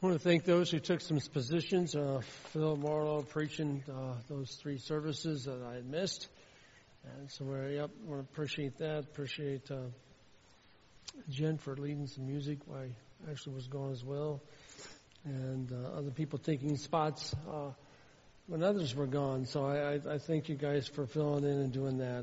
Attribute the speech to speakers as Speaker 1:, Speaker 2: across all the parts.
Speaker 1: I want to thank those who took some positions. Phil Marlowe preaching those 3 services that I had missed. And so I want to appreciate that. Appreciate Jen for leading some music while I actually was gone as well. And other people taking spots when others were gone. So I thank you guys for filling in and doing that.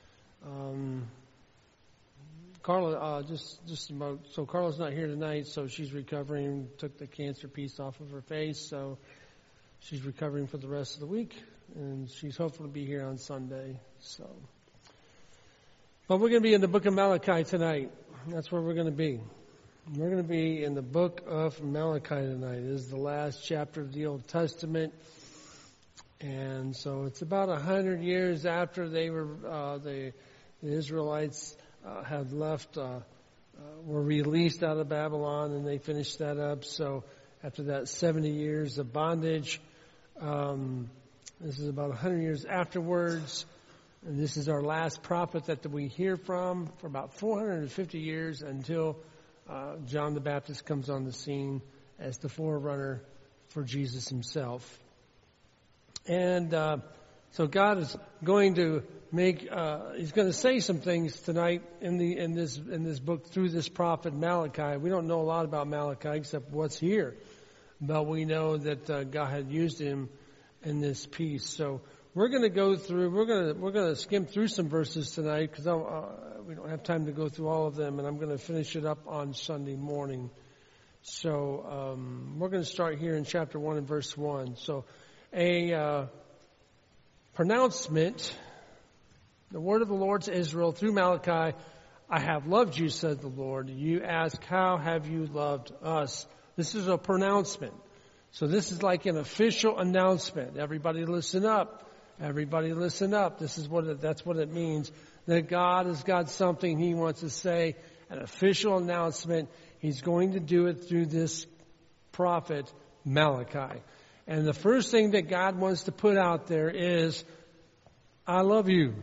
Speaker 1: Carla, so Carla's not here tonight, so she's recovering, took the cancer piece off of her face, so she's recovering for the rest of the week, and she's hopeful to be here on Sunday, so. But we're going to be in the book of Malachi tonight. That's where we're going to be. We're going to be in the book of Malachi tonight. It is the last chapter of the Old Testament, and so it's about 100 years after they were, the Israelites had left, were released out of Babylon, and they finished that up. So after that 70 years of bondage, this is about 100 years afterwards, and this is our last prophet that we hear from for about 450 years until John the Baptist comes on the scene as the forerunner for Jesus himself. And so God is going to he's going to say some things tonight in this book through this prophet Malachi. We don't know a lot about Malachi except what's here, but we know that God had used him in this piece. So we're going to go through. We're going to skim through some verses tonight because we don't have time to go through all of them, and I'm going to finish it up on Sunday morning. So we're going to start here in chapter 1 and verse 1. So a pronouncement. The word of the Lord to Israel through Malachi, I have loved you, said the Lord. You ask, how have you loved us? This is a pronouncement. So this is like an official announcement. Everybody listen up. Everybody listen up. That's what it means. That God has got something he wants to say, an official announcement. He's going to do it through this prophet Malachi. And the first thing that God wants to put out there is, I love you.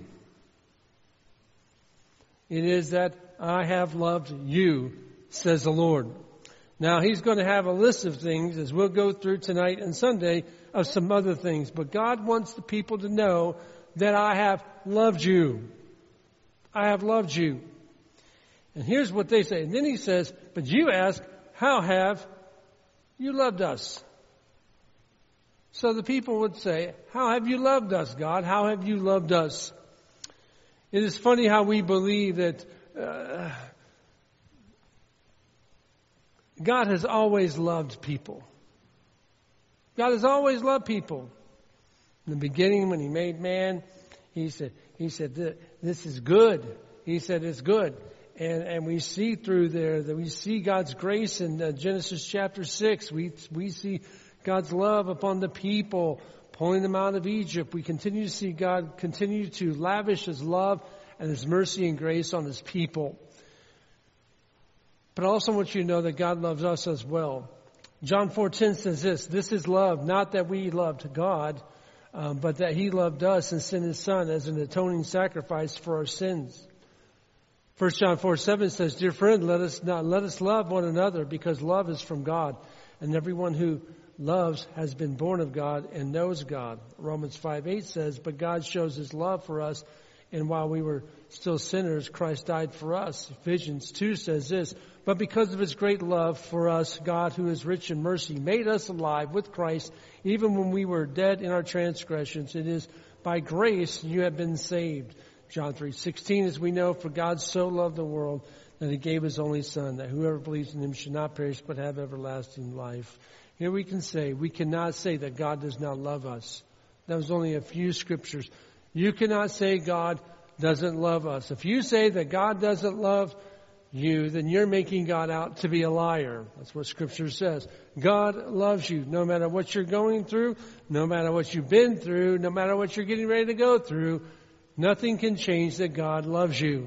Speaker 1: It is that I have loved you, says the Lord. Now, he's going to have a list of things, as we'll go through tonight and Sunday, of some other things. But God wants the people to know that I have loved you. I have loved you. And here's what they say. And then he says, but you ask, how have you loved us? So the people would say, how have you loved us, God? How have you loved us? It is funny how we believe that God has always loved people. God has always loved people. In the beginning, when he made man, he said, this is good. He said, it's good. And we see through there that we see God's grace in Genesis chapter 6. We see God's love upon the people, pulling them out of Egypt. We continue to see God continue to lavish his love and his mercy and grace on his people. But I also want you to know that God loves us as well. John 4:10 says this is love, not that we loved God, but that he loved us and sent his son as an atoning sacrifice for our sins. 1 John 4:7 says, dear friend, let us love one another because love is from God, and everyone who loves has been born of God and knows God. Romans 5:8 says, but God shows his love for us, and while we were still sinners, Christ died for us. Ephesians 2 says this, but because of his great love for us, God, who is rich in mercy, made us alive with Christ, even when we were dead in our transgressions. It is by grace you have been saved. John 3:16, as we know, for God so loved the world that he gave his only son, that whoever believes in him should not perish but have everlasting life. Here we cannot say that God does not love us. That was only a few scriptures. You cannot say God doesn't love us. If you say that God doesn't love you, then you're making God out to be a liar. That's what Scripture says. God loves you no matter what you're going through, no matter what you've been through, no matter what you're getting ready to go through. Nothing can change that God loves you.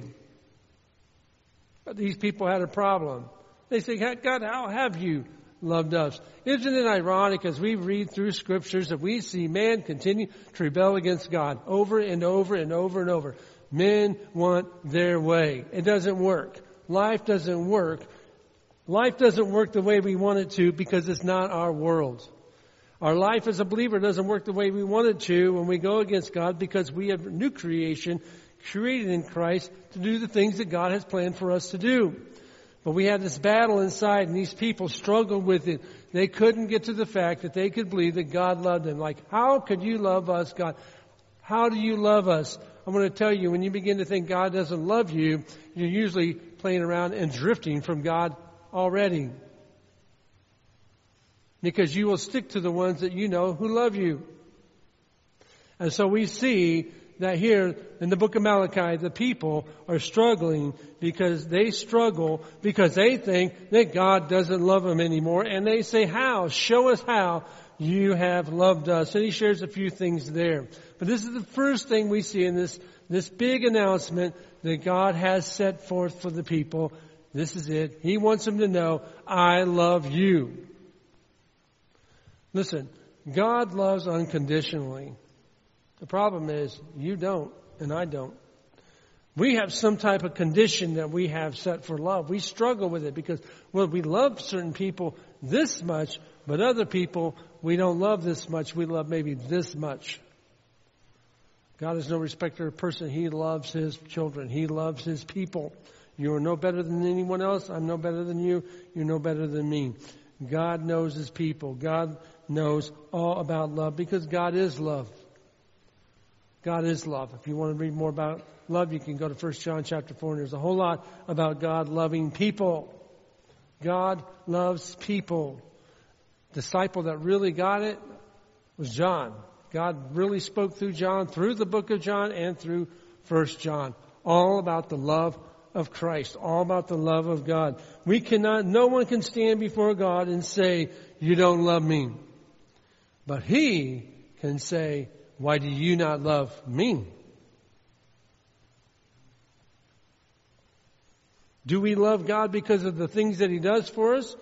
Speaker 1: But these people had a problem. They say, God, how have you loved us? Isn't it ironic as we read through scriptures that we see man continue to rebel against God over and over and over and over? Men want their way. It doesn't work. Life doesn't work Life doesn't work the way we want it to because it's not our world. Our life as a believer doesn't work the way we want it to when we go against God because we have a new creation created in Christ to do the things that God has planned for us to do. But we had this battle inside, and these people struggled with it. They couldn't get to the fact that they could believe that God loved them. Like, how could you love us, God? How do you love us? I'm going to tell you, when you begin to think God doesn't love you, you're usually playing around and drifting from God already. Because you will stick to the ones that you know who love you. And so we see that here in the book of Malachi, the people are struggling because they think that God doesn't love them anymore. And they say, how? Show us how you have loved us. And he shares a few things there. But this is the first thing we see in this big announcement that God has set forth for the people. This is it. He wants them to know, I love you. Listen, God loves unconditionally. The problem is you don't and I don't. We have some type of condition that we have set for love. We struggle with it because, well, we love certain people this much, but other people we don't love this much. We love maybe this much. God is no respecter of person. He loves His children. He loves His people. You are no better than anyone else. I'm no better than you. You're no better than me. God knows His people. God knows all about love because God is love. God is love. If you want to read more about love, you can go to 1 John chapter 4, and there's a whole lot about God loving people. God loves people. The disciple that really got it was John. God really spoke through John, through the book of John, and through 1 John. All about the love of Christ. All about the love of God. No one can stand before God and say, you don't love me. But He can say, why do you not love me? Do we love God because of the things that He does for us?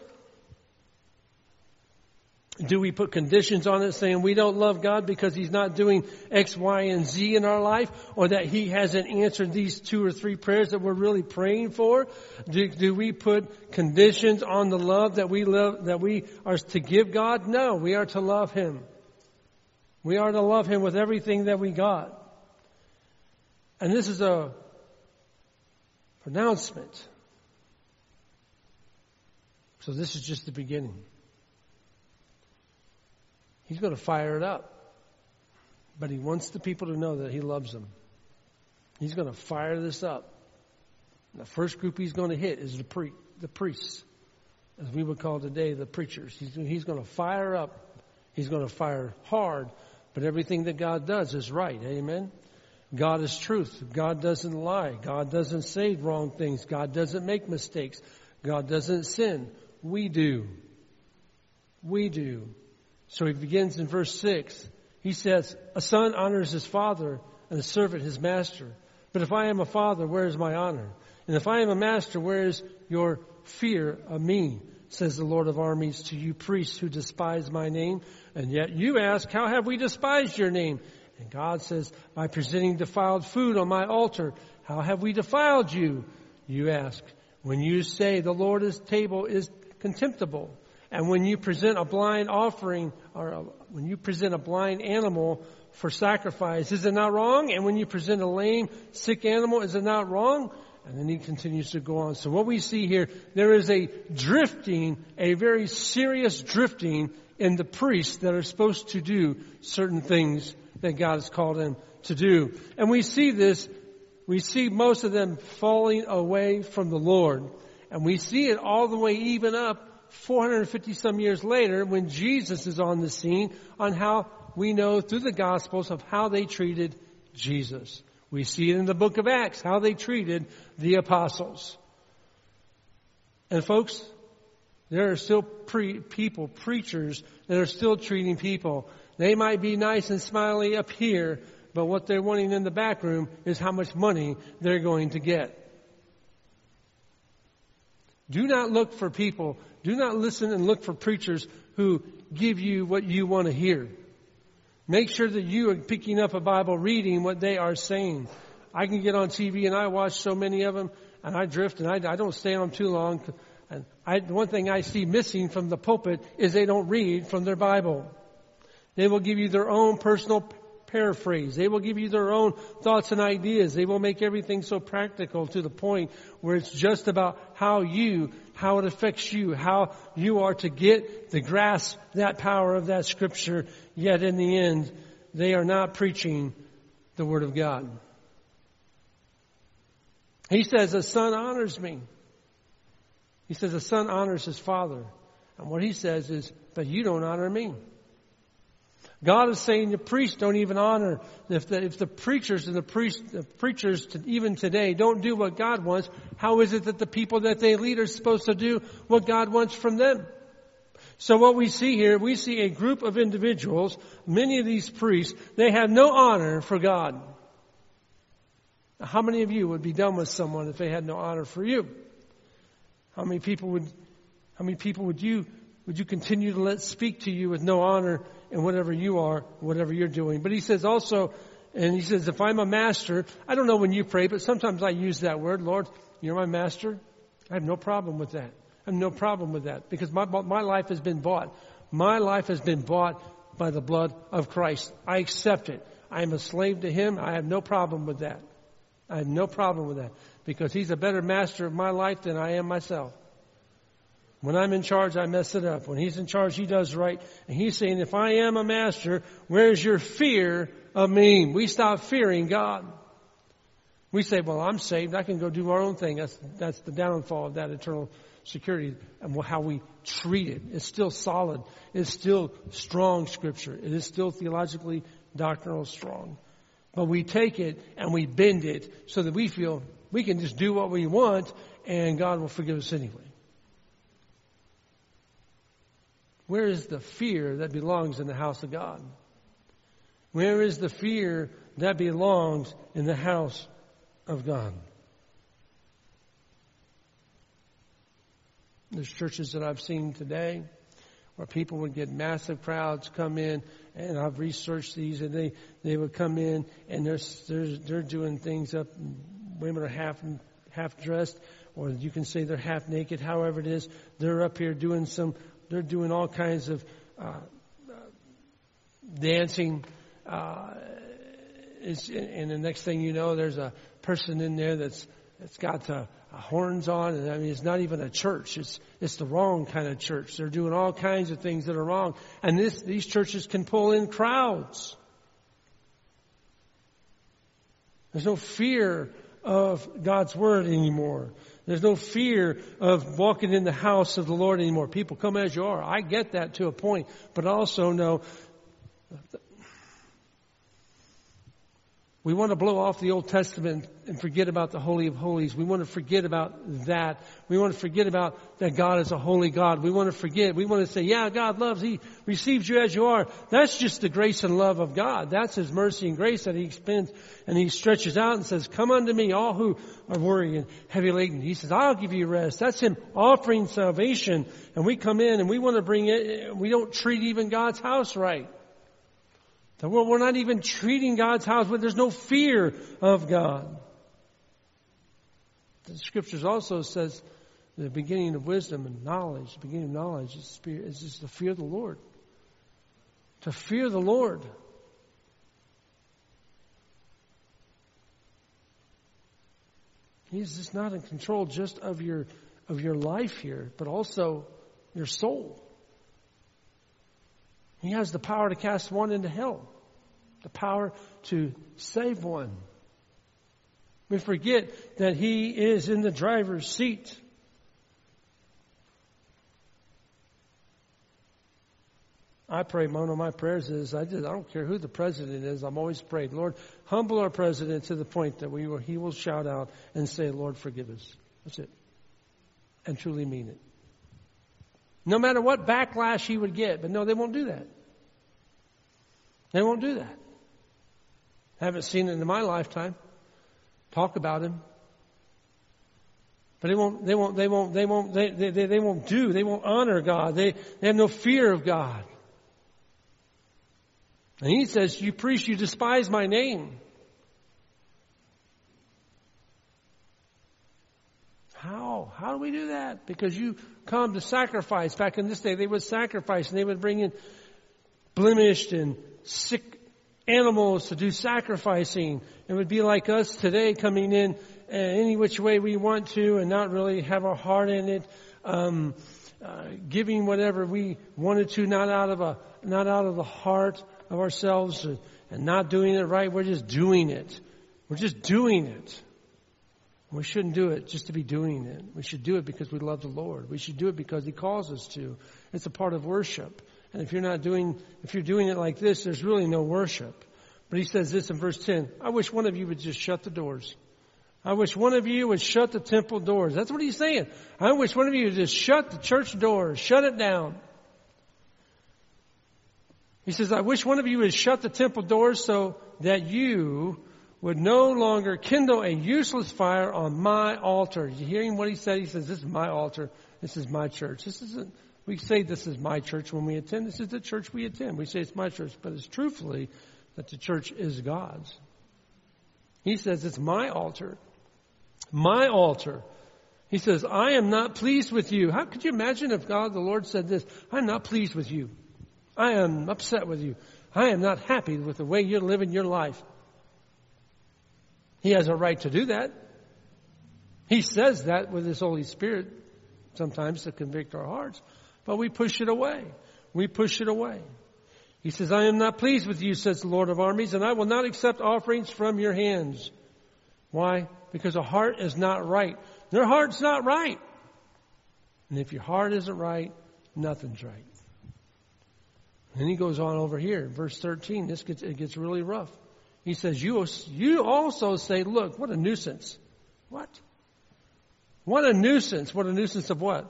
Speaker 1: Do we put conditions on it saying we don't love God because He's not doing X, Y, and Z in our life? Or that He hasn't answered these 2 or 3 prayers that we're really praying for? Do we put conditions on the love that we are to give God? No, we are to love Him. We are to love Him with everything that we got. And this is a pronouncement. So this is just the beginning. He's going to fire it up. But He wants the people to know that He loves them. He's going to fire this up. And the first group He's going to hit is the priests. As we would call today the preachers. He's going to fire up. He's going to fire hard. But everything that God does is right. Amen? God is truth. God doesn't lie. God doesn't say wrong things. God doesn't make mistakes. God doesn't sin. We do. We do. So He begins in verse 6. He says, a son honors his father and a servant his master. But if I am a father, where is my honor? And if I am a master, where is your fear of me? Says the Lord of armies to you priests who despise my name. And yet you ask, how have we despised your name? And God says, by presenting defiled food on my altar. How have we defiled you? You ask. When you say the Lord's table is contemptible. And when you present a blind offering, when you present a blind animal for sacrifice, is it not wrong? And when you present a lame, sick animal, is it not wrong? And then he continues to go on. So what we see here, there is a drifting, a very serious drifting in the priests that are supposed to do certain things that God has called them to do. And we see this, we see most of them falling away from the Lord. And we see it all the way even up 450 some years later when Jesus is on the scene, on how we know through the Gospels of how they treated Jesus. We see it in the book of Acts, how they treated the apostles. And folks, there are still preachers that are still treating people. They might be nice and smiley up here, but what they're wanting in the back room is how much money they're going to get. Do not look for people. Do not listen and look for preachers who give you what you want to hear. Make sure that you are picking up a Bible, reading what they are saying. I can get on TV and I watch so many of them and I drift and I don't stay on too long. And one thing I see missing from the pulpit is they don't read from their Bible. They will give you their own personal paraphrase. They will give you their own thoughts and ideas. They will make everything so practical to the point where it's just about how it affects you, how you are to get the grasp that power of that scripture. Yet in the end, they are not preaching the Word of God. He says, a son honors me. He says, a son honors his father. And what he says is, but you don't honor me. God is saying the priests don't even honor. If the preachers and the preachers even today don't do what God wants, how is it that the people that they lead are supposed to do what God wants from them? So what we see here, we see a group of individuals, many of these priests, they have no honor for God. How many of you would be done with someone if they had no honor for you? How many people would you continue to let speak to you with no honor in whatever you are, whatever you're doing? But he says also, and he says, if I'm a master, I don't know when you pray, but sometimes I use that word, Lord, you're my master. I have no problem with that. I have no problem with that because my life has been bought. My life has been bought by the blood of Christ. I accept it. I am a slave to Him. I have no problem with that. I have no problem with that because He's a better master of my life than I am myself. When I'm in charge, I mess it up. When He's in charge, He does right. And He's saying, if I am a master, where's your fear of me? We stop fearing God. We say, well, I'm saved. I can go do our own thing. That's the downfall of that eternal security and how we treat it. It's still solid. It's still strong scripture. It is still theologically, doctrinal strong. But we take it and we bend it so that we feel we can just do what we want and God will forgive us anyway. Where is the fear that belongs in the house of God? Where is the fear that belongs in the house of God? There's churches that I've seen today where people would get massive crowds come in, and I've researched these, and they would come in and they're doing things up. Women are half dressed, or you can say they're half naked. However it is, they're up here doing all kinds of dancing. And the next thing you know, there's a person in there that's got horns on, and I mean, it's not even a church. It's the wrong kind of church. They're doing all kinds of things that are wrong, and these churches can pull in crowds. There's no fear of God's word anymore. There's no fear of walking in the house of the Lord anymore. People come as you are. I get that to a point, but I also know we want to blow off the Old Testament and forget about the Holy of Holies. We want to forget about that. We want to forget about that God is a holy God. We want to forget. We want to say, yeah, God loves. He receives you as you are. That's just the grace and love of God. That's His mercy and grace that He extends, and He stretches out and says, come unto me, all who are worrying and heavy laden. He says, I'll give you rest. That's Him offering salvation. And we come in and we want to bring it. We don't treat even God's house right. We're not even treating God's house, but there's no fear of God. The Scriptures also says the beginning of wisdom and knowledge, the beginning of knowledge is just to fear the Lord. To fear the Lord. He's just not in control just of your life here, but also your soul. He has the power to cast one into hell. The power to save one. We forget that He is in the driver's seat. I pray, one of my prayers is, I don't care who the president is, I'm always praying, Lord, humble our president to the point that he will shout out and say, Lord, forgive us. That's it. And truly mean it. No matter what backlash he would get. But no, they won't do that. They won't do that. I haven't seen it in my lifetime. Talk about Him. But they won't honor God. They have no fear of God. And He says, you priests, you despise my name. How? How do we do that? Because you come to sacrifice. Back in this day, they would sacrifice and they would bring in blemished and sick animals to do sacrificing. It would be like us today coming in any which way we want to and not really have our heart in it. Giving whatever we wanted to, not out of the heart of ourselves and not doing it right. We're just doing it. We're just doing it. We shouldn't do it just to be doing it. We should do it because we love the Lord. We should do it because He calls us to. It's a part of worship. And if you're doing it like this, there's really no worship. But He says this in verse 10, I wish one of you would just shut the doors. I wish one of you would shut the temple doors. That's what He's saying. I wish one of you would just shut the church doors. Shut it down. He says, I wish one of you would shut the temple doors so that you would no longer kindle a useless fire on my altar. You hearing what He said? He says, this is my altar. This is my church. We say this is my church when we attend. This is the church we attend. We say it's my church, but it's truthfully that the church is God's. He says, it's my altar. My altar. He says, I am not pleased with you. How could you imagine if God, the Lord, said this? I'm not pleased with you. I am upset with you. I am not happy with the way you're living your life. He has a right to do that. He says that with His Holy Spirit sometimes to convict our hearts. But we push it away. We push it away. He says, I am not pleased with you, says the Lord of armies, and I will not accept offerings from your hands. Why? Because a heart is not right. Their heart's not right. And if your heart isn't right, nothing's right. And he goes on over here, verse 13. It gets really rough. He says, you also say, look, what a nuisance. What? What a nuisance. What a nuisance of what?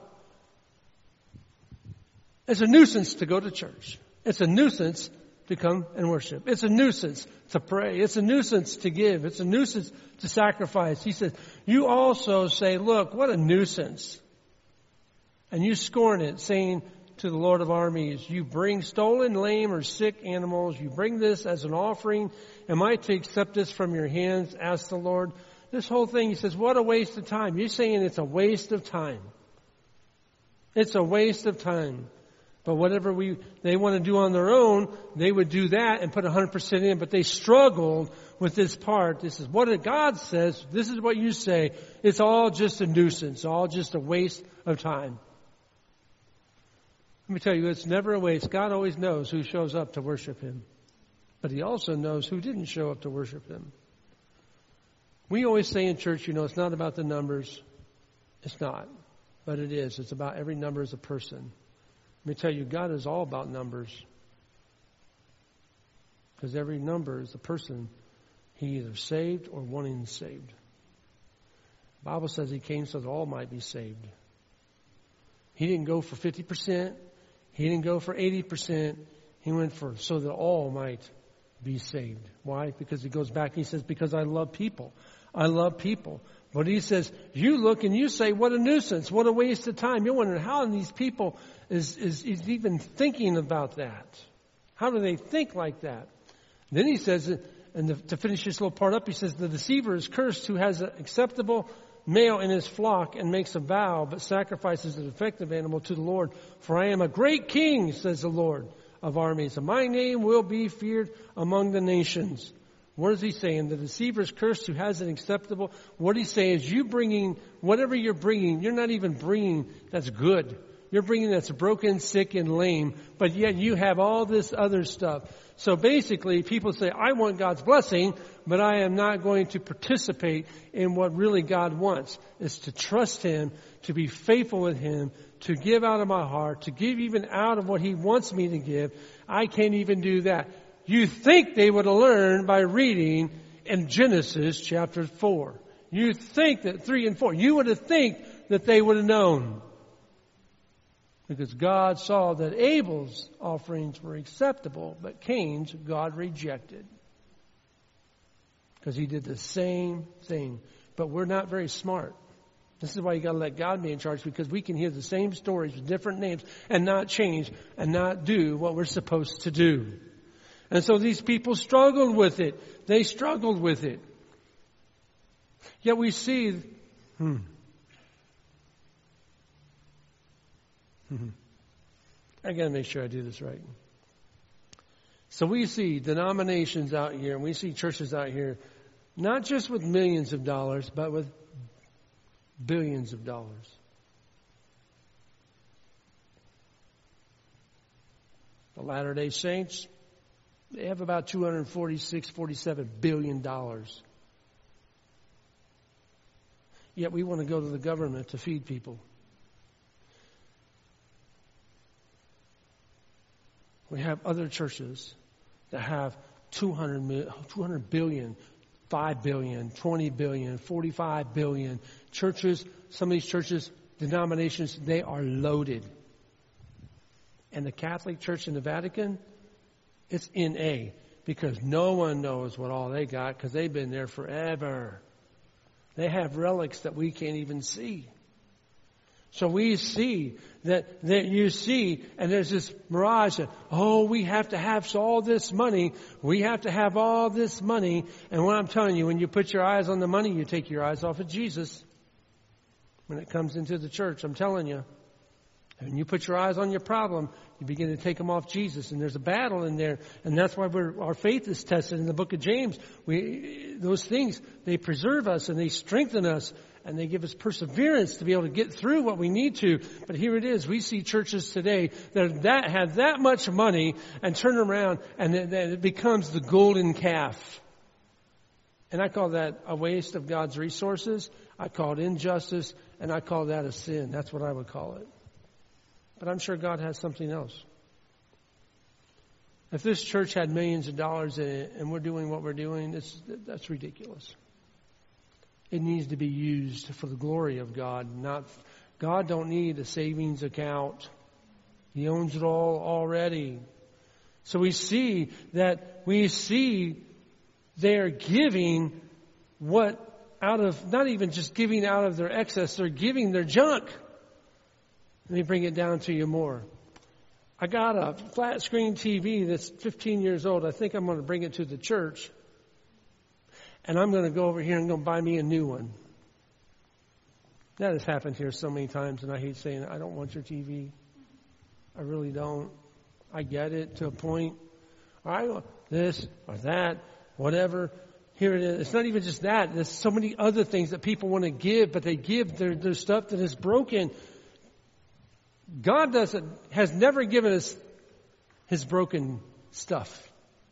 Speaker 1: It's a nuisance to go to church. It's a nuisance to come and worship. It's a nuisance to pray. It's a nuisance to give. It's a nuisance to sacrifice. He says, you also say, look, what a nuisance. And you scorn it, saying to the Lord of armies, you bring stolen, lame, or sick animals. You bring this as an offering. Am I to accept this from your hands? Asked the Lord. This whole thing, he says, what a waste of time. You're saying it's a waste of time. It's a waste of time. But whatever they want to do on their own, they would do that and put 100% in. But they struggled with this part. This is what God says. This is what you say. It's all just a nuisance. All just a waste of time. Let me tell you, it's never a waste. God always knows who shows up to worship Him. But He also knows who didn't show up to worship Him. We always say in church, it's not about the numbers. It's not. But it is. It's about every number as a person. Let me tell you, God is all about numbers. Because every number is a person He either saved or wanting saved. The Bible says He came so that all might be saved. He didn't go for 50%. He didn't go for 80%. He went for so that all might be saved. Why? Because He goes back and He says, because I love people. I love people. But He says, you look and you say, what a nuisance, what a waste of time. You're wondering how these people is even thinking about that. How do they think like that? Then He says, and to finish this little part up, He says, the deceiver is cursed who has an acceptable male in his flock and makes a vow, but sacrifices a defective animal to the Lord. For I am a great king, says the Lord of armies, and my name will be feared among the nations. What is He saying? The deceiver is cursed who has an acceptable. What He's saying is you bringing, whatever you're bringing, you're not even bringing that's good. You're bringing that's broken, sick, and lame, but yet you have all this other stuff. So basically, people say, I want God's blessing, but I am not going to participate in what really God wants. Is to trust Him, to be faithful with Him, to give out of my heart, to give even out of what He wants me to give. I can't even do that. You think they would have learned by reading in Genesis chapter 4. You think that 3 and 4. You would have think that they would have known. Because God saw that Abel's offerings were acceptable, but Cain's God rejected. Because he did the same thing. But we're not very smart. This is why you got to let God be in charge, because we can hear the same stories with different names and not change and not do what we're supposed to do. And so these people struggled with it. They struggled with it. Yet we see, I got to make sure I do this right. So we see denominations out here, and we see churches out here, not just with millions of dollars, but with billions of dollars. The Latter-day Saints, they have about $246-47 billion. Yet we want to go to the government to feed people. We have other churches that have 200 billion, 5 billion, 20 billion, 45 billion. Churches, some of these churches, denominations, they are loaded. And the Catholic Church in the Vatican, it's NA, because no one knows what all they got, because they've been there forever. They have relics that we can't even see. So we see that you see, and there's this mirage that, oh, we have to have all this money. We have to have all this money. And what I'm telling you, when you put your eyes on the money, you take your eyes off of Jesus. When it comes into the church, I'm telling you. And when you put your eyes on your problem, you begin to take them off Jesus. And there's a battle in there. And that's why our faith is tested in the book of James. Those things, they preserve us and they strengthen us. And they give us perseverance to be able to get through what we need to. But here it is. We see churches today that have that much money and turn around and it becomes the golden calf. And I call that a waste of God's resources. I call it injustice. And I call that a sin. That's what I would call it. But I'm sure God has something else. If this church had millions of dollars in it and we're doing what we're doing, that's ridiculous. It needs to be used for the glory of God. God don't need a savings account. He owns it all already. So we see they're giving not even just giving out of their excess, they're giving their junk. Let me bring it down to you more. I got a flat screen TV that's 15 years old. I think I'm going to bring it to the church. And I'm going to go over here and go buy me a new one. That has happened here so many times, and I hate saying, I don't want your TV. I really don't. I get it to a point. I want this or that, whatever. Here it is. It's not even just that. There's so many other things that people want to give, but they give their stuff that is broken. God has never given us His broken stuff.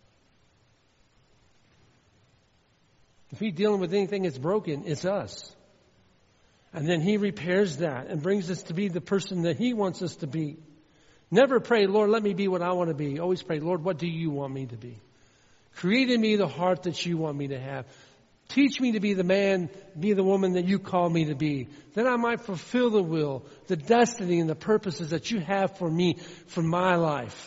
Speaker 1: If He's dealing with anything that's broken, it's us. And then He repairs that and brings us to be the person that He wants us to be. Never pray, Lord, let me be what I want to be. Always pray, Lord, what do you want me to be? Create in me the heart that you want me to have. Teach me to be the man, be the woman that you call me to be. That I might fulfill the will, the destiny, and the purposes that you have for me, for my life.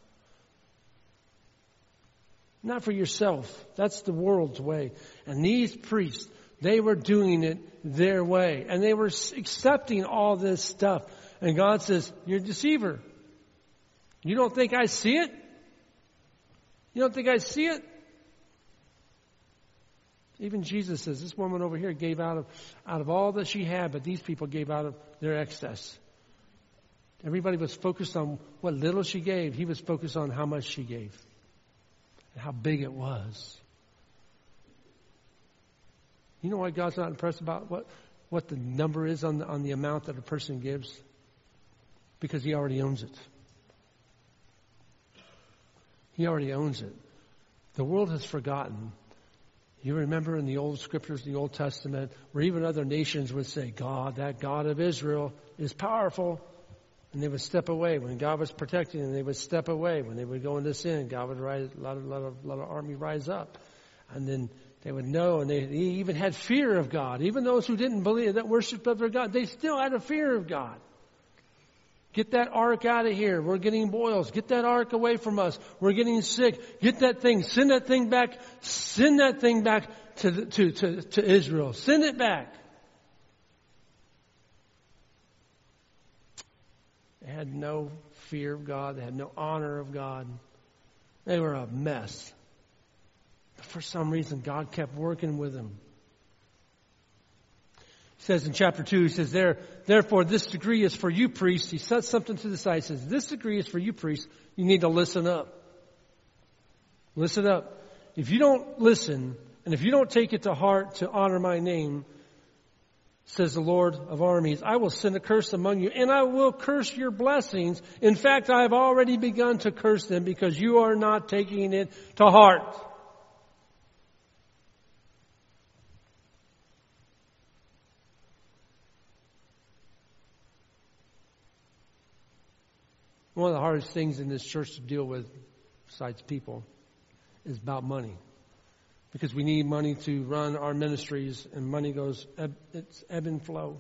Speaker 1: Not for yourself. That's the world's way. And these priests, they were doing it their way. And they were accepting all this stuff. And God says, you're a deceiver. You don't think I see it? You don't think I see it? Even Jesus says, this woman over here gave out of all that she had, but these people gave out of their excess. Everybody was focused on what little she gave. He was focused on how much she gave. And how big it was. You know why God's not impressed about what the number is on the amount that a person gives? Because He already owns it. He already owns it. The world has forgotten. You remember in the old scriptures, the Old Testament, where even other nations would say, God, that God of Israel is powerful. And they would step away. When God was protecting them, they would step away. When they would go into sin, God would rise, a lot of army rise up. And then they would know, and they even had fear of God. Even those who didn't believe, that worshiped other God, they still had a fear of God. Get that ark out of here. We're getting boils. Get that ark away from us. We're getting sick. Get that thing. Send that thing back. Send that thing back to Israel. Send it back. They had no fear of God. They had no honor of God. They were a mess. But for some reason, God kept working with them. He says in chapter 2, he says, therefore this decree is for you priests. He says something to the side. He says, this decree is for you priests. You need to listen up. Listen up. If you don't listen, and if you don't take it to heart to honor my name, says the Lord of armies, I will send a curse among you, and I will curse your blessings. In fact, I have already begun to curse them because you are not taking it to heart. One of the hardest things in this church to deal with, besides people, is about money. Because we need money to run our ministries, and money goes, it's ebb and flow.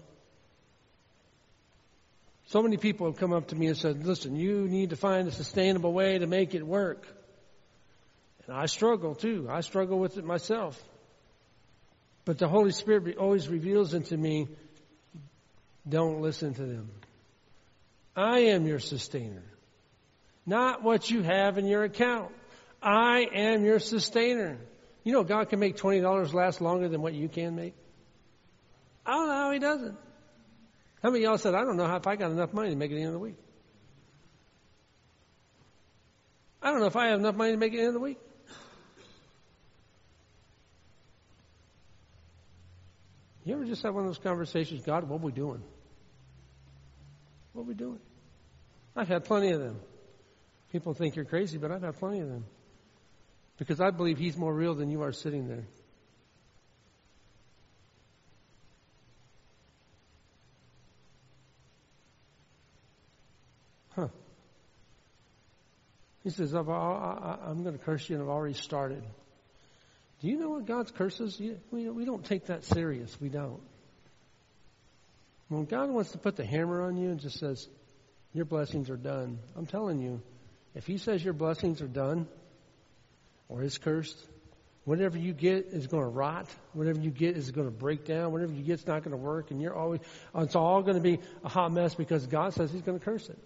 Speaker 1: So many people have come up to me and said, listen, you need to find a sustainable way to make it work. And I struggle too. I struggle with it myself. But the Holy Spirit always reveals into me, don't listen to them. I am your sustainer. Not what you have in your account. I am your sustainer. You know God can make $20 last longer than what you can make? I don't know how He does it. How many of y'all said, I don't know if I got enough money to make it at the end of the week? I don't know if I have enough money to make it at the end of the week. You ever just have one of those conversations, God, what are we doing? What are we doing? I've had plenty of them. People think you're crazy, but I've had plenty of them. Because I believe He's more real than you are sitting there. He says, I'm going to curse you, and I've already started. Do you know what God's curses? We don't take that serious. We don't. When God wants to put the hammer on you and just says, your blessings are done, I'm telling you, if He says your blessings are done or is cursed, whatever you get is going to rot. Whatever you get is going to break down. Whatever you get is not going to work. And it's all going to be a hot mess because God says He's going to curse it.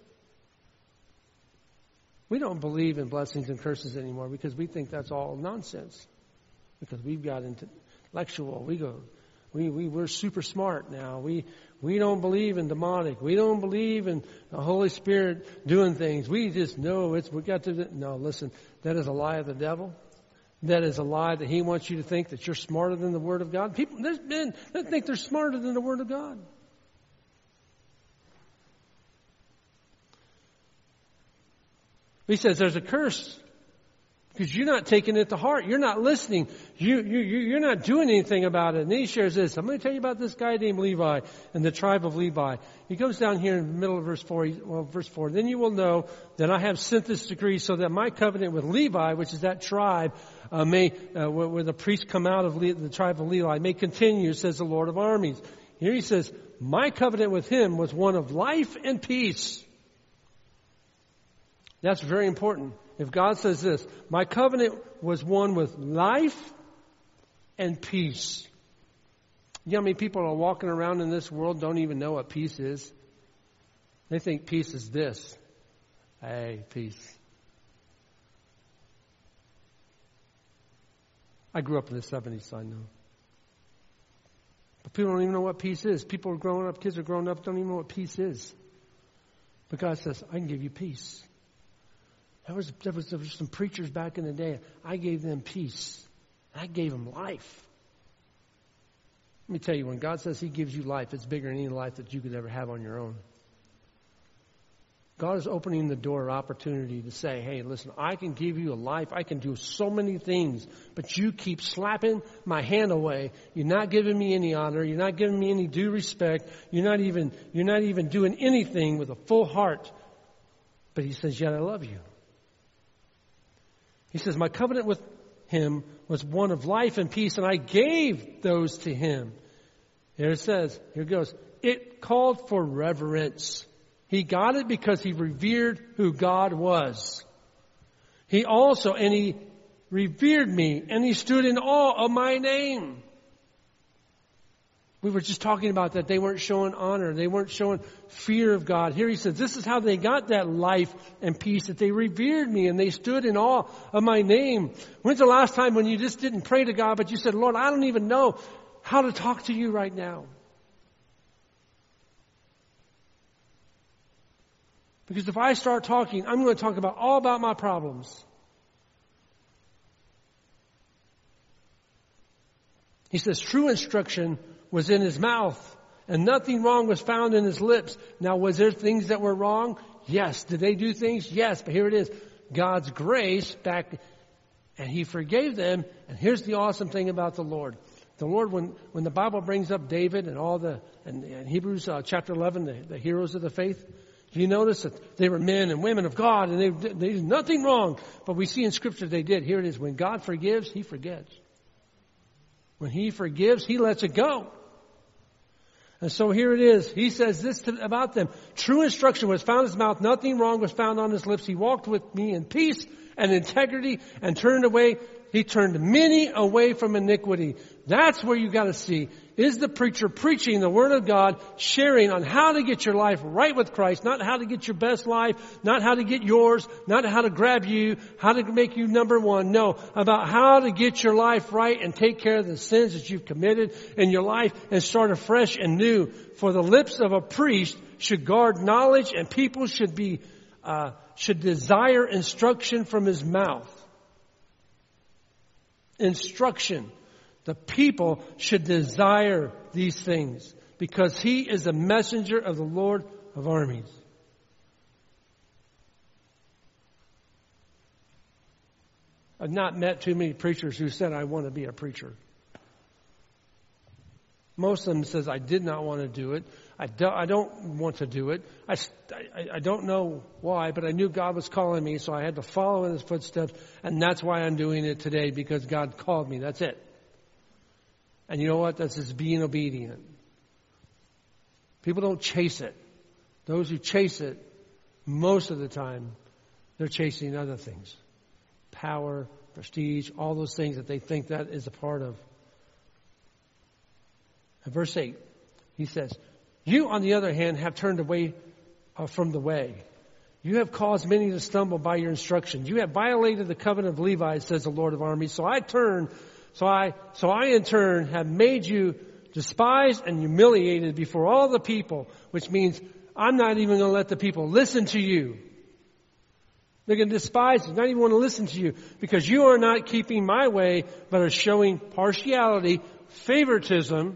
Speaker 1: We don't believe in blessings and curses anymore because we think that's all nonsense. Because we've got intellectual. We're super smart now. We don't believe in demonic. We don't believe in the Holy Spirit doing things. We just know no, listen, that is a lie of the devil. That is a lie that he wants you to think that you're smarter than the Word of God. People, there's men that think they're smarter than the Word of God. He says there's a curse because you're not taking it to heart. You're not listening. You're not doing anything about it. And then he shares this. I'm going to tell you about this guy named Levi and the tribe of Levi. He goes down here in the middle of verse 4. Verse 4. Then you will know that I have sent this decree so that my covenant with Levi, which is that tribe, where the priests come out of the tribe of Levi, may continue, says the Lord of armies. Here he says, my covenant with him was one of life and peace. That's very important. If God says this, my covenant was one with life and peace. You know how many people are walking around in this world don't even know what peace is? They think peace is this. Hey, peace. I grew up in the 70s, so I know. But people don't even know what peace is. People are growing up, kids are growing up, don't even know what peace is. But God says, I can give you peace. There was some preachers back in the day. I gave them peace. I gave them life. Let me tell you, when God says He gives you life, it's bigger than any life that you could ever have on your own. God is opening the door of opportunity to say, hey, listen, I can give you a life. I can do so many things, but you keep slapping my hand away. You're not giving me any honor. You're not giving me any due respect. You're not even doing anything with a full heart. But He says, yet I love you. He says, my covenant with him was one of life and peace, and I gave those to him. Here it says, here it goes. It called for reverence. He got it because he revered who God was. He revered me, and he stood in awe of my name. We were just talking about that. They weren't showing honor. They weren't showing fear of God. Here he says, this is how they got that life and peace, that they revered me and they stood in awe of my name. When's the last time when you just didn't pray to God, but you said, Lord, I don't even know how to talk to you right now. Because if I start talking, I'm going to talk all about my problems. He says, true instruction was in his mouth, and nothing wrong was found in his lips. Now, was there things that were wrong? Yes. Did they do things? Yes. But here it is. God's grace back, and he forgave them. And here's the awesome thing about the Lord. The Lord, when the Bible brings up David and all and Hebrews chapter 11, the heroes of the faith, do you notice that they were men and women of God and they did nothing wrong? But we see in Scripture they did. Here it is. When God forgives, he forgets. When he forgives, he lets it go. And so here it is. He says this about them. True instruction was found in his mouth. Nothing wrong was found on his lips. He walked with me in peace and integrity and turned away. He turned many away from iniquity. That's where you got to see. Is the preacher preaching the Word of God, sharing on how to get your life right with Christ, not how to get your best life, not how to get yours, not how to grab you, how to make you number one. No, about how to get your life right and take care of the sins that you've committed in your life and start afresh and new. For the lips of a priest should guard knowledge, and people should desire instruction from his mouth. Instruction. The people should desire these things because he is a messenger of the Lord of armies. I've not met too many preachers who said, I want to be a preacher. Most of them says, I did not want to do it. I don't want to do it. I don't know why, but I knew God was calling me, so I had to follow in his footsteps, and that's why I'm doing it today, because God called me. That's it. And you know what? That's just being obedient. People don't chase it. Those who chase it, most of the time, they're chasing other things. Power, prestige, all those things that they think that is a part of. In verse 8, he says, you, on the other hand, have turned away from the way. You have caused many to stumble by your instructions. You have violated the covenant of Levi, says the Lord of armies. So I in turn have made you despised and humiliated before all the people, which means I'm not even going to let the people listen to you. They're going to despise you, not even want to listen to you, because you are not keeping my way, but are showing partiality, favoritism,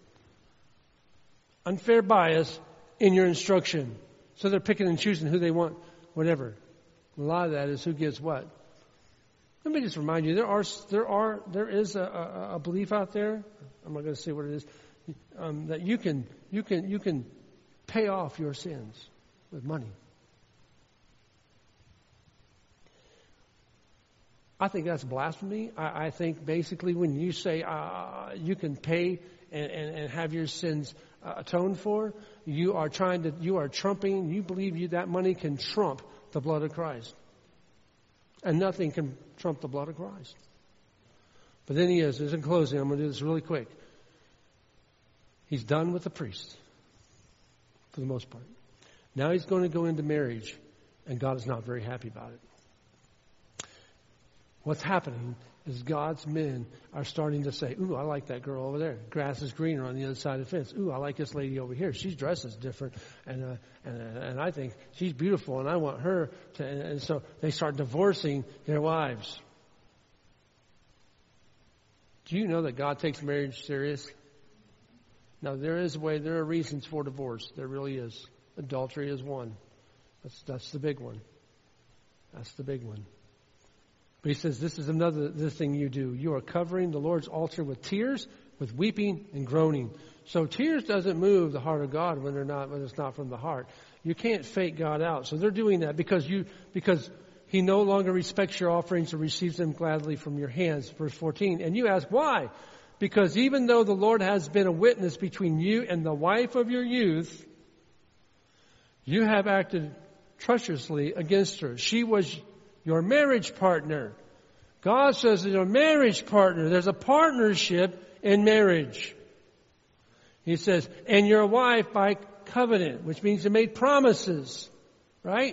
Speaker 1: unfair bias in your instruction. So they're picking and choosing who they want, whatever. A lot of that is who gives what. Let me just remind you, there is a belief out there. I'm not going to say what it is. That you can pay off your sins with money. I think that's blasphemy. I think basically when you say you can pay and have your sins atoned for, you are trumping. You believe that money can trump the blood of Christ. And nothing can trump the blood of Christ. But then he is. In closing, I'm going to do this really quick. He's done with the priest, for the most part. Now he's going to go into marriage, and God is not very happy about it. What's happening is God's men are starting to say, ooh, I like that girl over there. Grass is greener on the other side of the fence. Ooh, I like this lady over here. She dresses different, and I think she's beautiful, and I want her to. And so they start divorcing their wives. Do you know that God takes marriage serious? Now, there are reasons for divorce. There really is. Adultery is one. That's the big one. That's the big one. But he says, this is this thing you do. You are covering the Lord's altar with tears, with weeping and groaning. So tears doesn't move the heart of God when it's not from the heart. You can't fake God out. So they're doing that because he no longer respects your offerings or receives them gladly from your hands. Verse 14. And you ask, why? Because even though the Lord has been a witness between you and the wife of your youth, you have acted treacherously against her. She was your marriage partner. God says there's a marriage partner. There's a partnership in marriage. He says, and your wife by covenant, which means you made promises, right?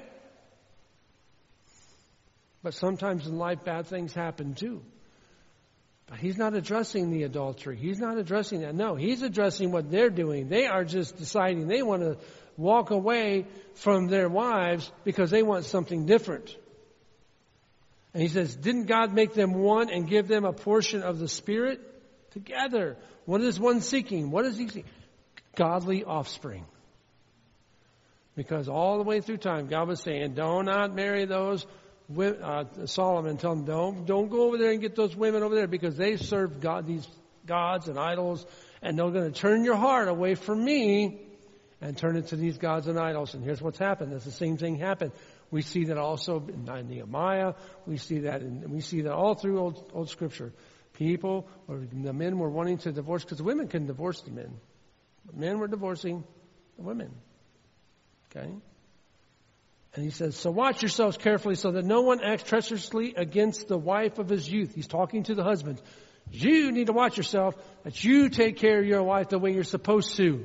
Speaker 1: But sometimes in life bad things happen too. But he's not addressing the adultery. He's not addressing that. No, he's addressing what they're doing. They are just deciding they want to walk away from their wives because they want something different. And he says, didn't God make them one and give them a portion of the Spirit? Together. What is one seeking? What is he seeking? Godly offspring. Because all the way through time, God was saying, do not marry those. Solomon told him, don't go over there and get those women over there because they serve God, these gods and idols, and they're going to turn your heart away from me and turn it to these gods and idols. And here's what's happened. That's the same thing happened. We see that also in Nehemiah. We see that all through old Scripture. People, or the men were wanting to divorce because the women couldn't divorce the men. The men were divorcing the women. Okay? And he says, so watch yourselves carefully so that no one acts treacherously against the wife of his youth. He's talking to the husband. You need to watch yourself that you take care of your wife the way you're supposed to.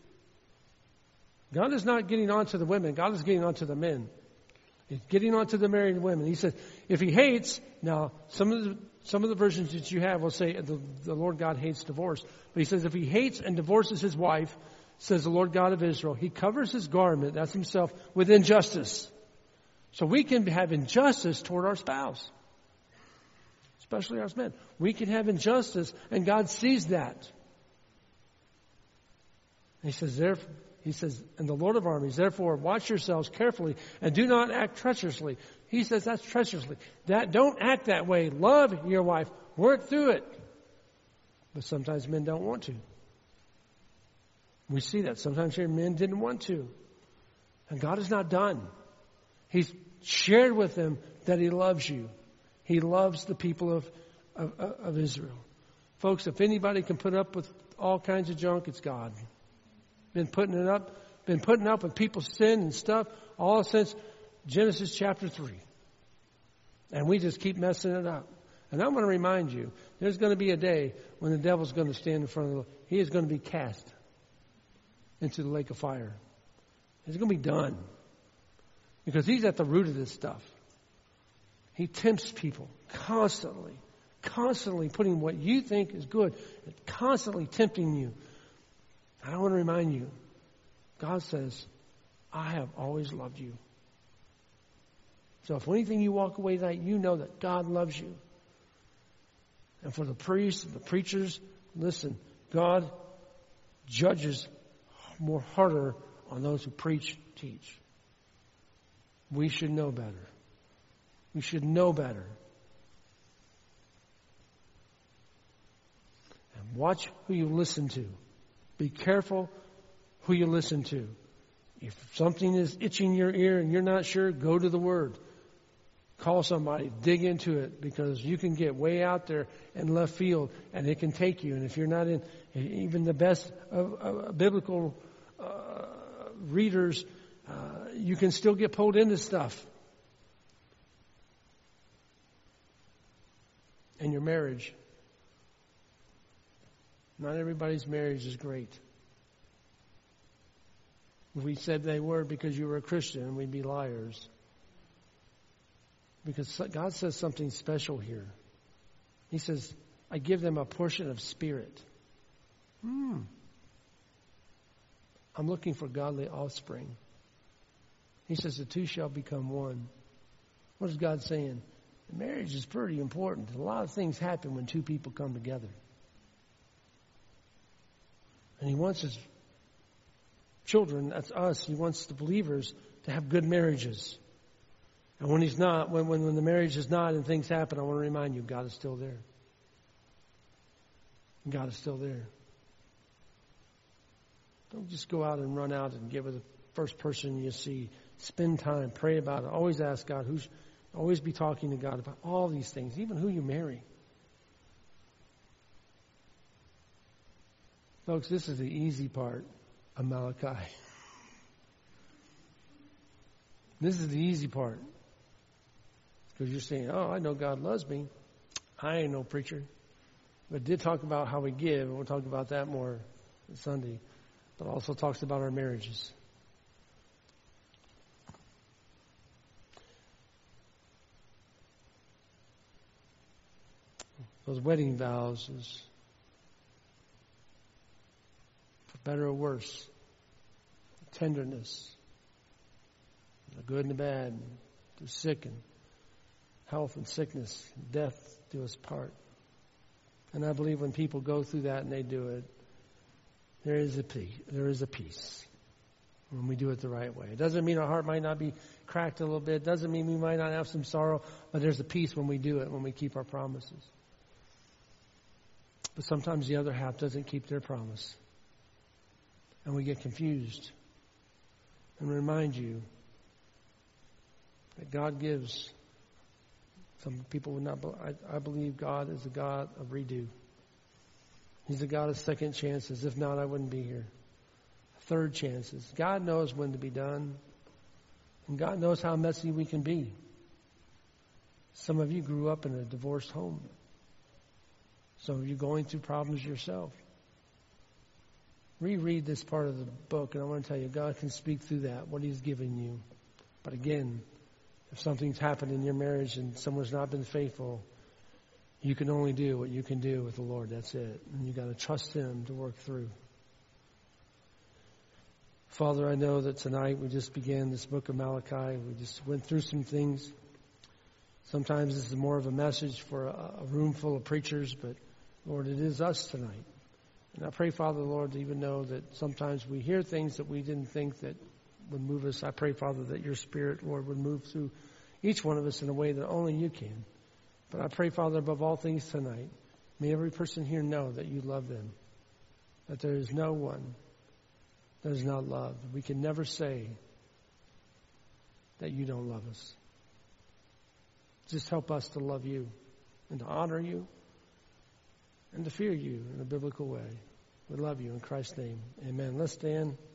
Speaker 1: God is not getting on to the women. God is getting on to the men. He's getting on to the married women. He says, if he hates, now some of the versions that you have will say the Lord God hates divorce. But he says if he hates and divorces his wife, says the Lord God of Israel, he covers his garment, that's himself, with injustice. So we can have injustice toward our spouse. Especially us men. We can have injustice and God sees that. And he says, and the Lord of armies, therefore watch yourselves carefully and do not act treacherously. He says that's treacherously. Don't act that way. Love your wife. Work through it. But sometimes men don't want to. We see that. Sometimes your men didn't want to. And God is not done. He's shared with them that He loves you. He loves the people of Israel. Folks, if anybody can put up with all kinds of junk, it's God. Been putting up with people's sin and stuff all since Genesis chapter 3. And we just keep messing it up. And I'm going to remind you, there's going to be a day when the devil's going to stand in front of the Lord. He is going to be cast into the lake of fire. It's going to be done. Because he's at the root of this stuff. He tempts people constantly putting what you think is good, and constantly tempting you. And I want to remind you, God says, I have always loved you. So if anything you walk away tonight, you know that God loves you. And for the priests and the preachers, listen, God judges more harder on those who preach, teach. We should know better. We should know better. And watch who you listen to. Be careful who you listen to. If something is itching your ear and you're not sure, go to the Word. Call somebody, dig into it, because you can get way out there in left field and it can take you. And if you're not in even the best of biblical readers, you can still get pulled into stuff. In your marriage. Not everybody's marriage is great. If we said they were because you were a Christian, we'd be liars. Because God says something special here. He says, I give them a portion of spirit. I'm looking for godly offspring. He says the two shall become one. What is God saying? Marriage is pretty important. A lot of things happen when two people come together. And He wants His children, that's us, He wants the believers to have good marriages. And when He's not, when the marriage is not and things happen, I want to remind you, God is still there. God is still there. Don't just go out and run out and get with the first person you see. Spend time, pray about it. Always ask God, always be talking to God about all these things, even who you marry. Folks, this is the easy part of Malachi. This is the easy part. Because you're saying, oh, I know God loves me. I ain't no preacher. But it did talk about how we give, and we'll talk about that more Sunday. But also talks about our marriages. Those wedding vows is, for better or worse, tenderness, the good and the bad, the sick and health and sickness, death do us part. And I believe when people go through that and they do it, there is a peace. There is a peace when we do it the right way. It doesn't mean our heart might not be cracked a little bit. It doesn't mean we might not have some sorrow, but there's a peace when we do it, when we keep our promises. But sometimes the other half doesn't keep their promise. And we get confused. And remind you that God gives. Some people would not. I believe God is a God of redo. He's a God of second chances. If not, I wouldn't be here. Third chances. God knows when to be done. And God knows how messy we can be. Some of you grew up in a divorced home. Some of you going through problems yourself. Reread this part of the book, and I want to tell you, God can speak through that, what He's given you. But again, if something's happened in your marriage and someone's not been faithful, you can only do what you can do with the Lord. That's it. And you got to trust Him to work through. Father, I know that tonight we just began this book of Malachi. We just went through some things. Sometimes this is more of a message for a room full of preachers, but Lord, it is us tonight. And I pray, Father, Lord, to even know that sometimes we hear things that we didn't think that would move us. I pray, Father, that your Spirit, Lord, would move through each one of us in a way that only you can. But I pray, Father, above all things tonight, may every person here know that you love them, that there is no one that is not loved. We can never say that you don't love us. Just help us to love you and to honor you and to fear you in a biblical way. We love you in Christ's name. Amen. Let's stand.